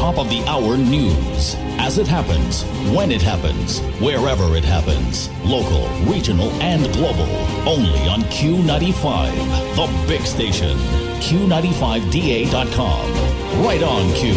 top of the hour news. As it happens, when it happens, wherever it happens. Local, regional, and global. Only on Q95, the big station. Q95DA.com. Right on Q.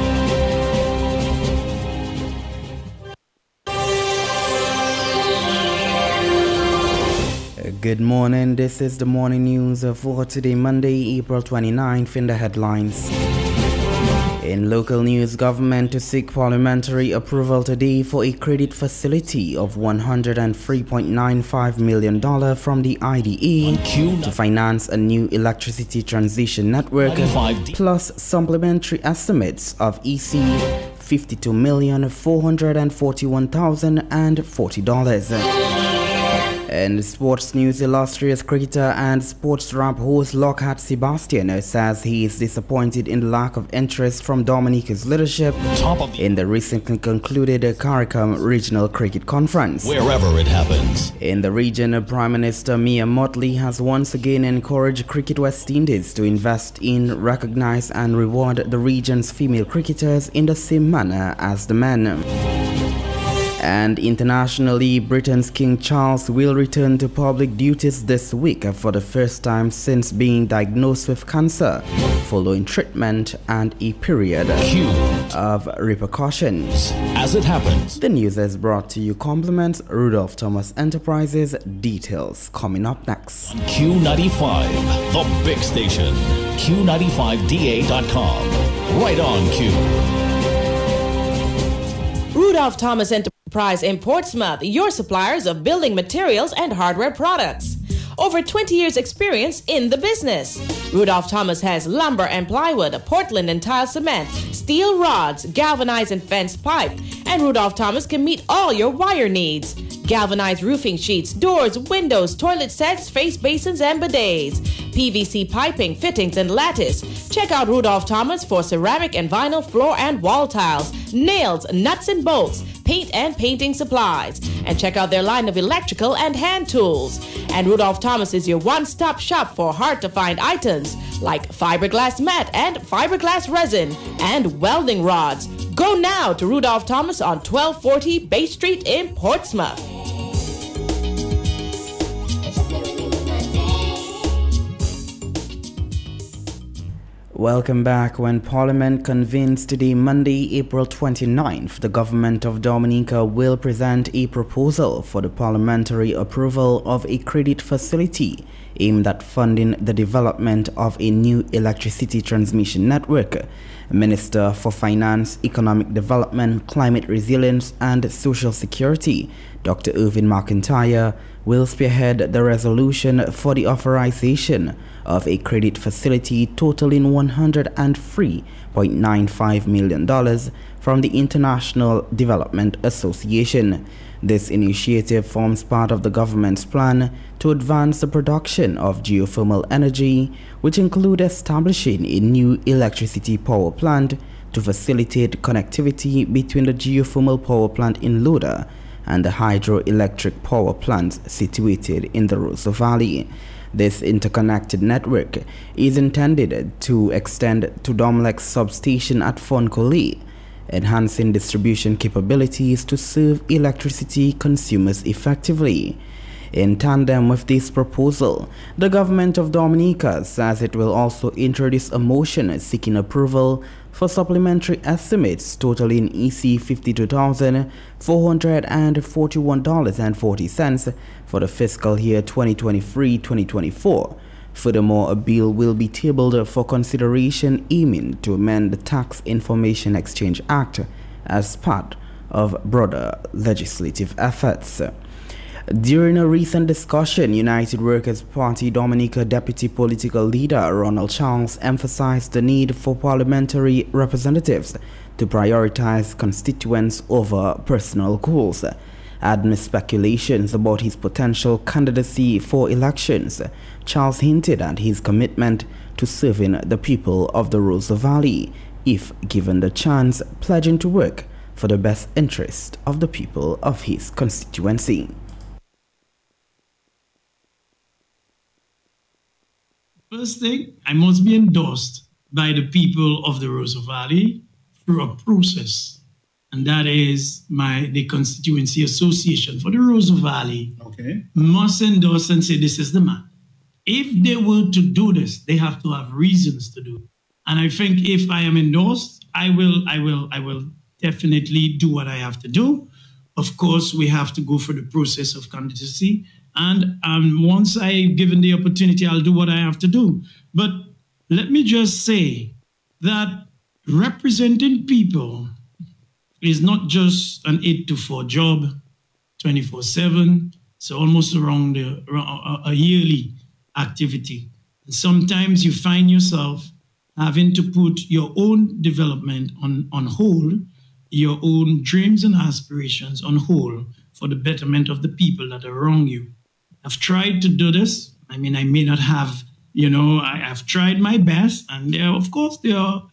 Good morning. This is the morning news for today, Monday, April 29th in the headlines. In local news, government to seek parliamentary approval today for a credit facility of $103.95 million from the IDA to finance a new electricity transition network, plus supplementary estimates of EC $52,441,040. In sports news, illustrious cricketer and sports rap host Lockhart Sebastian says he is disappointed in the lack of interest from Dominica's leadership in the recently concluded CARICOM Regional Cricket Conference. Wherever it happens. In the region, Prime Minister Mia Mottley has once again encouraged Cricket West Indies to invest in, recognize and reward the region's female cricketers in the same manner as the men. And internationally, Britain's King Charles will return to public duties this week for the first time since being diagnosed with cancer, following treatment and a period of repercussions. As it happens. The news is brought to you compliments Rudolph Thomas Enterprises. Details coming up next. Q95, the big station. Q95DA.com. Right on Q. Rudolph Thomas Enterprise in Portsmouth, your suppliers of building materials and hardware products. Over 20 years experience in the business. Rudolph Thomas has lumber and plywood, Portland and tile cement, steel rods, galvanized and fenced pipe, and Rudolph Thomas can meet all your wire needs. Galvanized roofing sheets, doors, windows, toilet sets, face basins, and bidets. PVC piping, fittings, and lattice. Check out Rudolph Thomas for ceramic and vinyl floor and wall tiles, nails, nuts and bolts, paint and painting supplies. And check out their line of electrical and hand tools. And Rudolph Thomas is your one-stop shop for hard-to-find items like fiberglass mat and fiberglass resin and welding rods. Go now to Rudolph Thomas on 1240 Bay Street in Portsmouth. Welcome back. When Parliament convenes today, Monday, April 29th, the government of Dominica will present a proposal for the parliamentary approval of a credit facility aimed at funding the development of a new electricity transmission network. Minister for Finance, Economic Development, Climate Resilience and Social Security, Dr. Irvin McIntyre, will spearhead the resolution for the authorization of a credit facility totaling $103.95 million from the International Development Association. This initiative forms part of the government's plan to advance the production of geothermal energy, which include establishing a new electricity power plant to facilitate connectivity between the geothermal power plant in Loda and the hydroelectric power plants situated in the Roseau Valley. This interconnected network is intended to extend to Domlec's substation at Foncolé, enhancing distribution capabilities to serve electricity consumers effectively. In tandem with this proposal, the government of Dominica says it will also introduce a motion seeking approval for supplementary estimates totaling EC $52,441.40 for the fiscal year 2023-2024. Furthermore, a bill will be tabled for consideration aiming to amend the Tax Information Exchange Act as part of broader legislative efforts. During a recent discussion, United Workers' Party Dominica Deputy Political Leader Ronald Charles emphasized the need for parliamentary representatives to prioritize constituents over personal goals. Amidst speculations about his potential candidacy for elections, Charles hinted at his commitment to serving the people of the Roseau Valley, if given the chance, pledging to work for the best interest of the people of his constituency. First thing, I must be endorsed by the people of the Roseau Valley through a process, and that is the Constituency Association for the Roseau Valley must endorse and say this is the man. If they were to do this, they have to have reasons to do it. And I think if I am endorsed, I will definitely do what I have to do. Of course, we have to go through the process of candidacy. And once I've given the opportunity, I'll do what I have to do. But let me just say that representing people is not just an 8 to 4 job, 24/7. It's almost around a yearly activity. And sometimes you find yourself having to put your own development on hold, your own dreams and aspirations on hold for the betterment of the people that are around you. I've tried to do this. I mean, I may not have, I've tried my best. And there are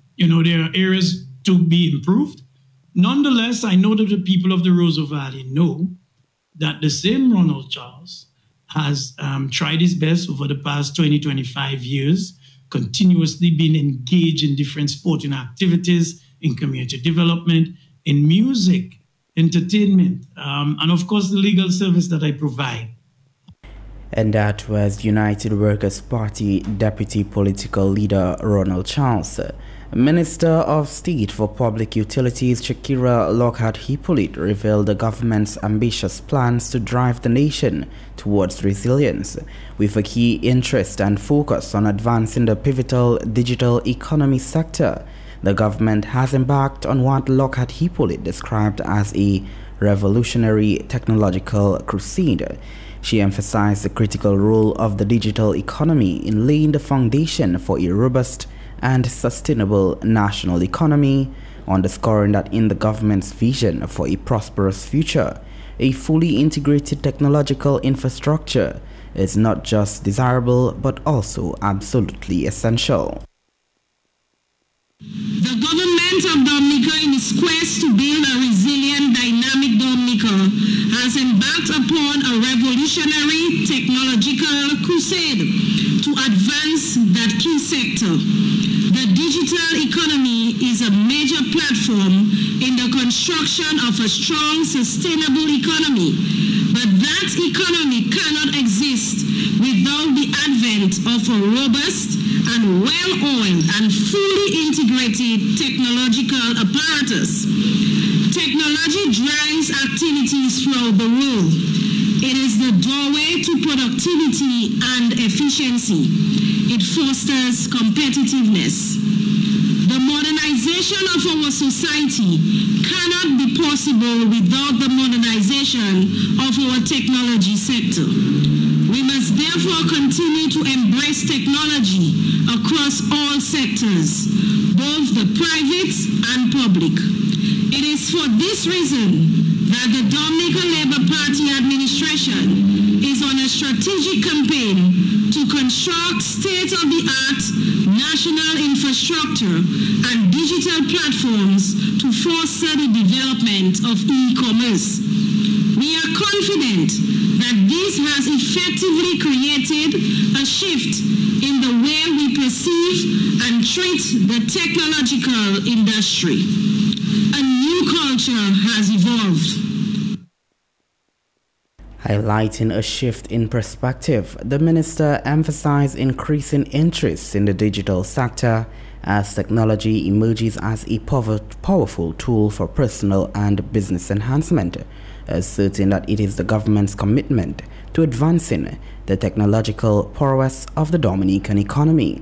areas to be improved. Nonetheless, I know that the people of the Roseau Valley know that the same Ronald Charles has tried his best over the past 20, 25 years, continuously been engaged in different sporting activities, in community development, in music, entertainment, and of course the legal service that I provide. And that was United Workers' Party Deputy Political Leader Ronald Charles. Minister of State for Public Utilities Shakira Lockhart-Hipolite revealed the government's ambitious plans to drive the nation towards resilience, with a key interest and focus on advancing the pivotal digital economy sector. The government has embarked on what Lockhart-Hipolite described as a revolutionary technological crusade. She emphasized the critical role of the digital economy in laying the foundation for a robust and sustainable national economy, underscoring that in the government's vision for a prosperous future, a fully integrated technological infrastructure is not just desirable but also absolutely essential. The government of Dominica, in its quest to build a resilient, dynamic Dominica, has embarked upon a revolutionary technological crusade to advance that key sector. The digital economy is a major platform in the construction of a strong, sustainable economy. But that economy cannot exist without the advent of a robust and well-oiled and fully integrated technological apparatus. Technology drives activities throughout the world. It is the doorway to productivity and efficiency. It fosters competitiveness. The modernization of our society cannot be possible without the modernization of our technology sector. We must therefore continue to embrace technology across all sectors, both the private and public. It is for this reason that the Dominica Labour Party administration is on a strategic campaign to construct state-of-the-art national infrastructure and digital platforms to foster the development of e-commerce. We are confident that this has effectively created a shift in the way we perceive and treat the technological industry. A new culture has evolved. Highlighting a shift in perspective, the minister emphasized increasing interest in the digital sector as technology emerges as a powerful tool for personal and business enhancement, asserting that it is the government's commitment to advancing the technological prowess of the Dominican economy.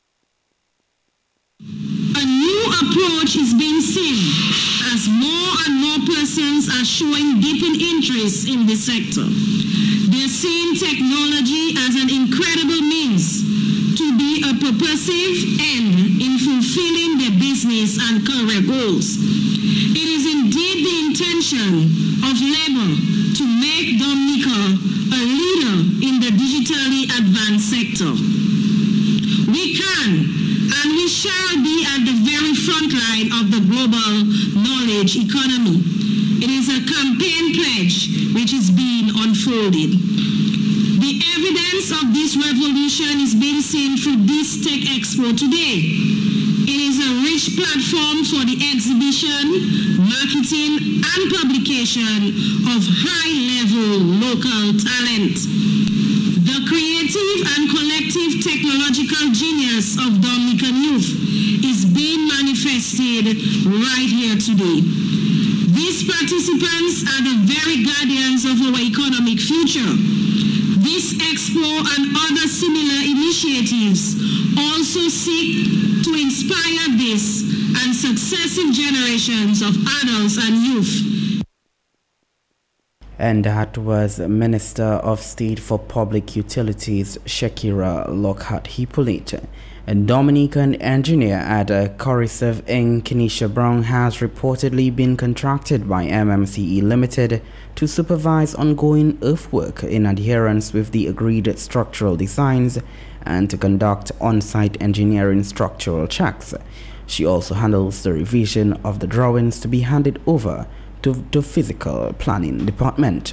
A new approach is being seen as more and more persons are showing deepened interest in the sector. They're seeing technology as an incredible means to be a purposive end in fulfilling their business and career goals. It is indeed the intention of Labour to make Dominica a leader in the digitally advanced sector. We can and we shall be at the very front line of the global knowledge economy. It is a campaign pledge which is being unfolded. The evidence of this revolution is being seen through this Tech Expo today. It is a rich platform for the exhibition, marketing, and publication of high-level local talent. The creative and collective technological genius of Dominican youth is being manifested right here today. These participants are the very guardians of our economic future. This expo and other similar initiatives also seek to inspire this and successive generations of adults and youth. And that was Minister of State for Public Utilities Shakira Lockhart-Hippolyte. A Dominican engineer at Corsive Inc., Kenesha Brown, has reportedly been contracted by MMCE Limited to supervise ongoing earthwork in adherence with the agreed structural designs and to conduct on-site engineering structural checks. She also handles the revision of the drawings to be handed over to the Physical Planning Department.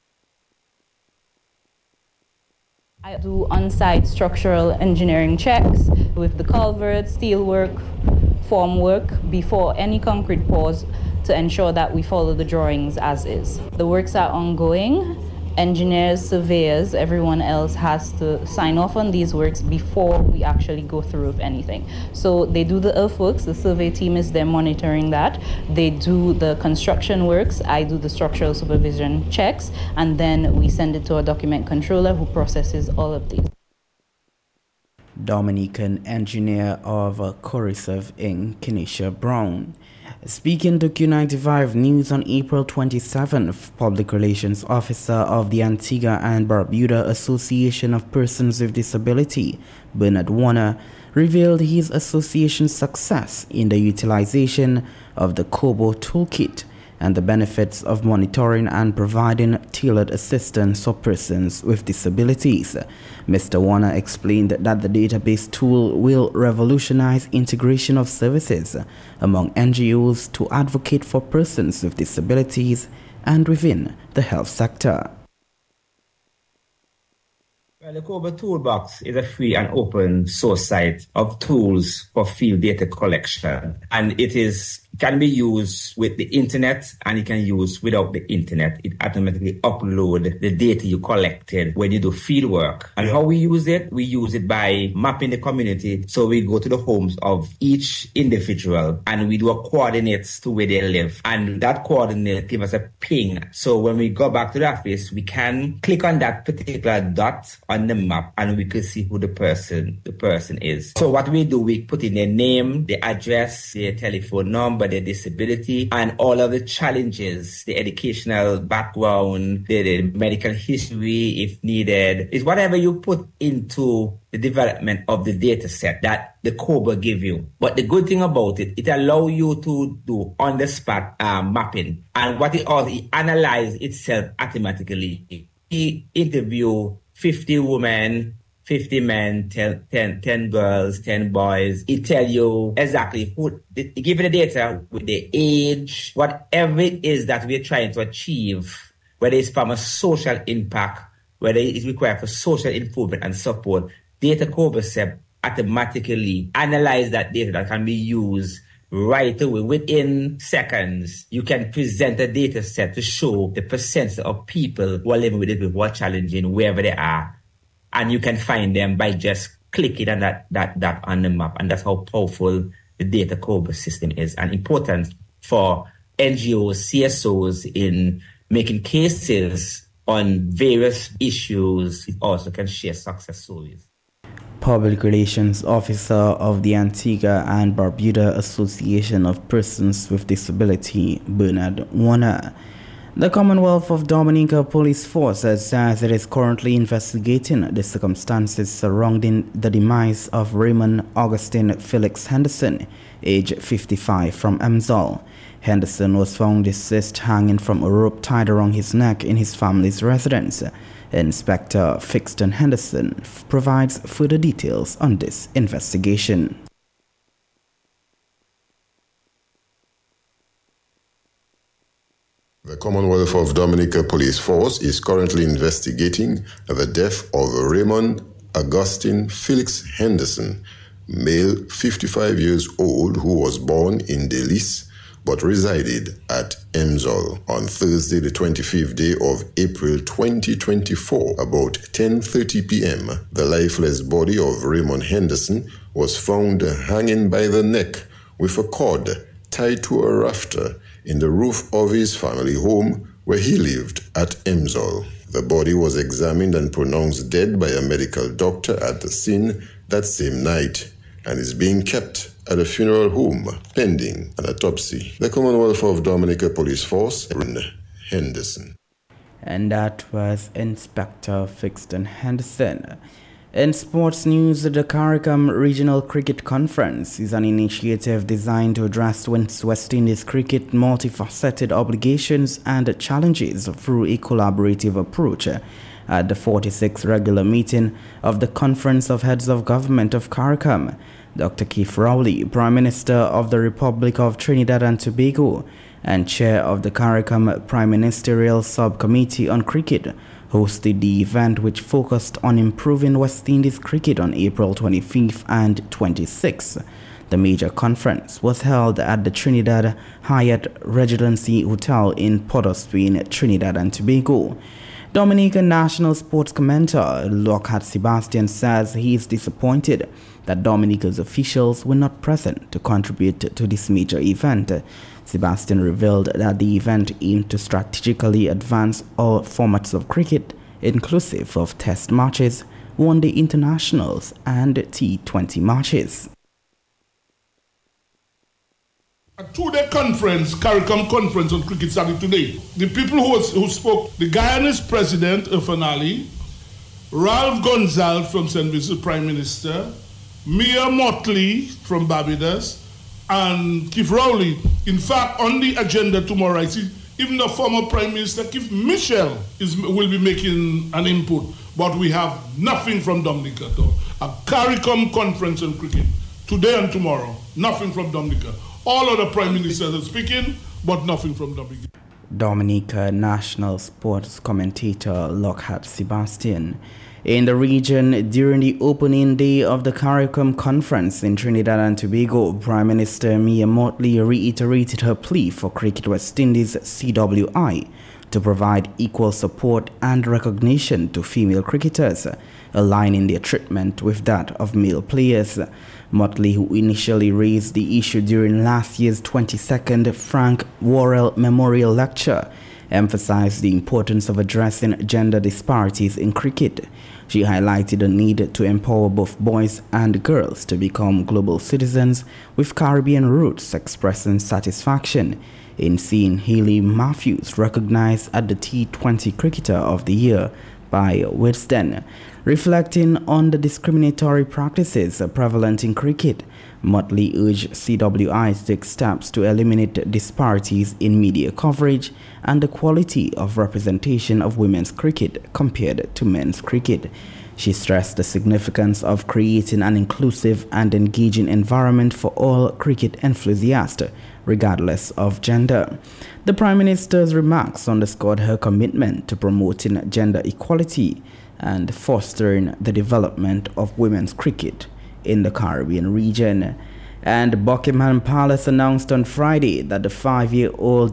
I do on-site structural engineering checks with the culvert, steelwork, formwork before any concrete pours to ensure that we follow the drawings as is. The works are ongoing. Engineers, surveyors, everyone else has to sign off on these works before we actually go through with anything. So they do the earthworks, the survey team is there monitoring that. They do the construction works, I do the structural supervision checks, and then we send it to a document controller who processes all of these. Dominican engineer of Corsive Inc., Kenesha Brown. Speaking to Q95 News on April 27th, Public Relations Officer of the Antigua and Barbuda Association of Persons with Disability, Bernard Warner, revealed his association's success in the utilization of the COBO toolkit and the benefits of monitoring and providing tailored assistance for persons with disabilities. Mr. Warner explained that the database tool will revolutionize integration of services among NGOs to advocate for persons with disabilities and within the health sector. Well, the COBO Toolbox is a free and open source site of tools for field data collection, and it can be used with the internet and it can use without the internet. It automatically uploads the data you collected when you do field work. And how we use it? We use it by mapping the community. So we go to the homes of each individual and we do a coordinates to where they live. And that coordinate gives us a ping. So when we go back to the office, we can click on that particular dot on the map and we can see who the person is. So what we do, we put in their name, the address, their telephone number, their disability, and all of the challenges, the educational background, the medical history if needed. Is whatever you put into the development of the data set that the COBO give you. But the good thing about it, it allows you to do on-the-spot mapping. And what it also, it analyzes itself automatically. It interview 50 women, 50 men, 10 girls, 10 boys. It tell you exactly who, it give you the data with the age, whatever it is that we're trying to achieve, whether it's from a social impact, whether it's required for social improvement and support. Data COBO automatically analyze that data that can be used right away. Within seconds, you can present a data set to show the percentage of people who are living with it, who are challenging, wherever they are. And you can find them by just clicking on that on the map. And that's how powerful the data COBO system is and important for NGOs, CSOs in making cases on various issues. It also can share success stories. Public Relations Officer of the Antigua and Barbuda Association of Persons with Disability, Bernard Warner. The Commonwealth of Dominica Police Force says it is currently investigating the circumstances surrounding the demise of Raymond Augustine Felix Henderson, age 55, from Emzal. Henderson was found deceased hanging from a rope tied around his neck in his family's residence. Inspector Fixton Henderson provides further details on this investigation. The Commonwealth of Dominica Police Force is currently investigating the death of Raymond Augustine Felix Henderson, male 55 years old, who was born in Delis but resided at Emsall on Thursday, the 25th day of April 2024, about 10:30 p.m. The lifeless body of Raymond Henderson was found hanging by the neck with a cord tied to a rafter in the roof of his family home where he lived at Emsall. The body was examined and pronounced dead by a medical doctor at the scene that same night and is being kept at a funeral home pending an autopsy. The Commonwealth of Dominica Police Force, Henderson. And that was Inspector Fixton Henderson. In sports news, the CARICOM Regional Cricket Conference is an initiative designed to address West Indies cricket multifaceted obligations and challenges through a collaborative approach. At the 46th regular meeting of the Conference of Heads of Government of CARICOM, Dr. Keith Rowley, Prime Minister of the Republic of Trinidad and Tobago and Chair of the CARICOM Prime Ministerial Subcommittee on Cricket, hosted the event, which focused on improving West Indies cricket on April 25th and 26th. The major conference was held at the Trinidad Hyatt Regency Hotel in Port of Spain, Trinidad and Tobago. Dominican national sports commentator Lockhart Sebastian says he is disappointed that Dominica's officials were not present to contribute to this major event. Sebastian revealed that the event aimed to strategically advance all formats of cricket, inclusive of test matches, one-day internationals, and T20 matches. A two-day conference, CARICOM Conference on Cricket, started today. The people who spoke, the Guyanese President, Irfan Ali, Ralph Gonzalez from St. Vincent, Prime Minister, Mia Motley from Barbados, and Keith Rowley. In fact, on the agenda tomorrow, I see even the former Prime Minister, Keith Mitchell, will be making an input, but we have nothing from Dominica at all. A CARICOM Conference on Cricket, today and tomorrow, nothing from Dominica. All other prime ministers are speaking, but nothing from Dominica. Dominica national sports commentator Lockhart Sebastian. In the region, during the opening day of the CARICOM conference in Trinidad and Tobago, Prime Minister Mia Motley reiterated her plea for Cricket West Indies CWI to provide equal support and recognition to female cricketers, aligning their treatment with that of male players. Motley, who initially raised the issue during last year's 22nd Frank Worrell Memorial Lecture, emphasized the importance of addressing gender disparities in cricket. She highlighted the need to empower both boys and girls to become global citizens with Caribbean roots, expressing satisfaction in seeing Hayley Matthews recognized as the T20 Cricketer of the Year by Wisden. Reflecting on the discriminatory practices prevalent in cricket, Motley urged CWI to take steps to eliminate disparities in media coverage and the quality of representation of women's cricket compared to men's cricket. She stressed the significance of creating an inclusive and engaging environment for all cricket enthusiasts, regardless of gender. The Prime Minister's remarks underscored her commitment to promoting gender equality and fostering the development of women's cricket in the Caribbean region. And Buckingham Palace announced on Friday that the five-year-old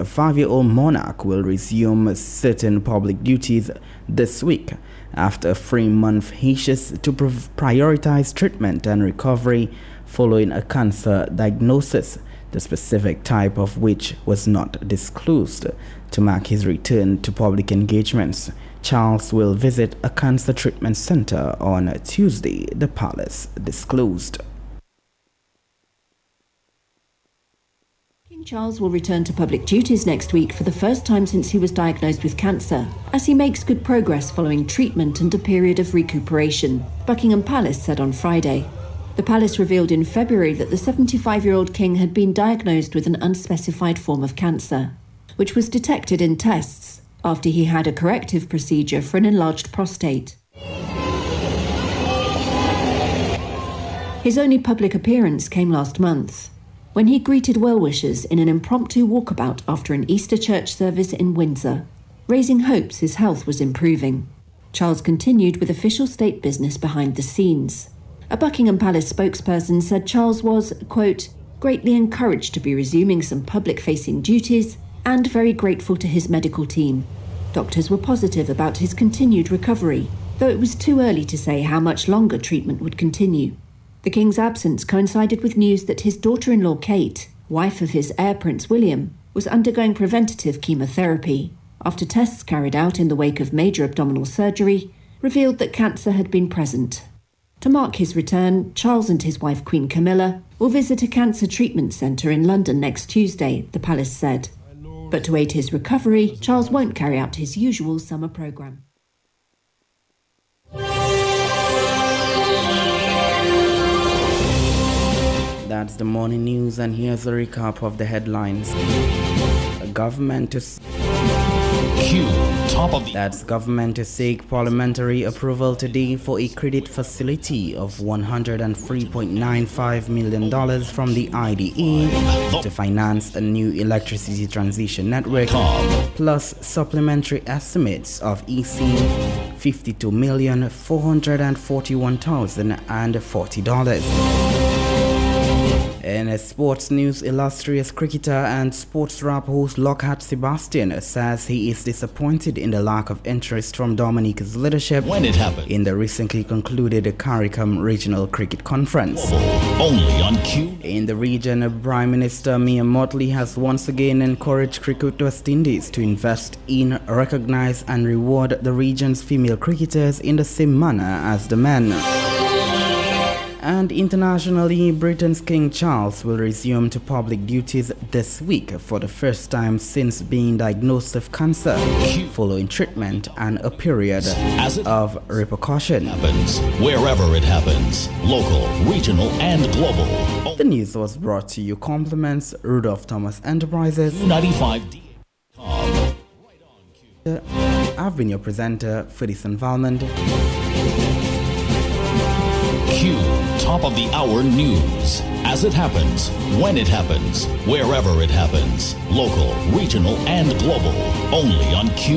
monarch will resume certain public duties this week after a 3-month hiatus to prioritize treatment and recovery following a cancer diagnosis, the specific type of which was not disclosed. To mark his return to public engagements, Charles will visit a cancer treatment center on Tuesday, the palace disclosed. King Charles will return to public duties next week for the first time since he was diagnosed with cancer, as he makes good progress following treatment and a period of recuperation, Buckingham Palace said on Friday. The palace revealed in February that the 75-year-old king had been diagnosed with an unspecified form of cancer, which was detected in tests after he had a corrective procedure for an enlarged prostate. His only public appearance came last month. when he greeted well-wishers in an impromptu walkabout after an Easter church service in Windsor, raising hopes his health was improving. Charles continued with official state business behind the scenes. A Buckingham Palace spokesperson said Charles was, quote, greatly encouraged to be resuming some public-facing duties and very grateful to his medical team. Doctors were positive about his continued recovery, though it was too early to say how much longer treatment would continue. The King's absence coincided with news that his daughter-in-law Kate, wife of his heir Prince William, was undergoing preventative chemotherapy after tests carried out in the wake of major abdominal surgery revealed that cancer had been present. To mark his return, Charles and his wife Queen Camilla will visit a cancer treatment centre in London next Tuesday, the palace said. But to aid his recovery, Charles won't carry out his usual summer programme. That's the morning news, and here's a recap of the headlines. Government to government to seek parliamentary approval today for a credit facility of $103.95 million from the IDA to finance a new electricity transition network, plus supplementary estimates of EC $52,441,040. In sports news, illustrious cricketer and sports rap host Lockhart Sebastian says he is disappointed in the lack of interest from Dominica's leadership in the recently concluded CARICOM Regional Cricket Conference. Only on Q. In the region, Prime Minister Mia Mottley has once again encouraged Cricket West Indies to invest in, recognize and reward the region's female cricketers in the same manner as the men. And internationally, Britain's King Charles will resume to public duties this week for the first time since being diagnosed with cancer, following treatment and a period of repercussion. Happens wherever it happens, local, regional, and global. The news was brought to you compliments Rudolph Thomas Enterprises. 95D. I've been your presenter for this environment. Q, top of the hour news. As it happens, when it happens, wherever it happens, local, regional, and global. Only on Q.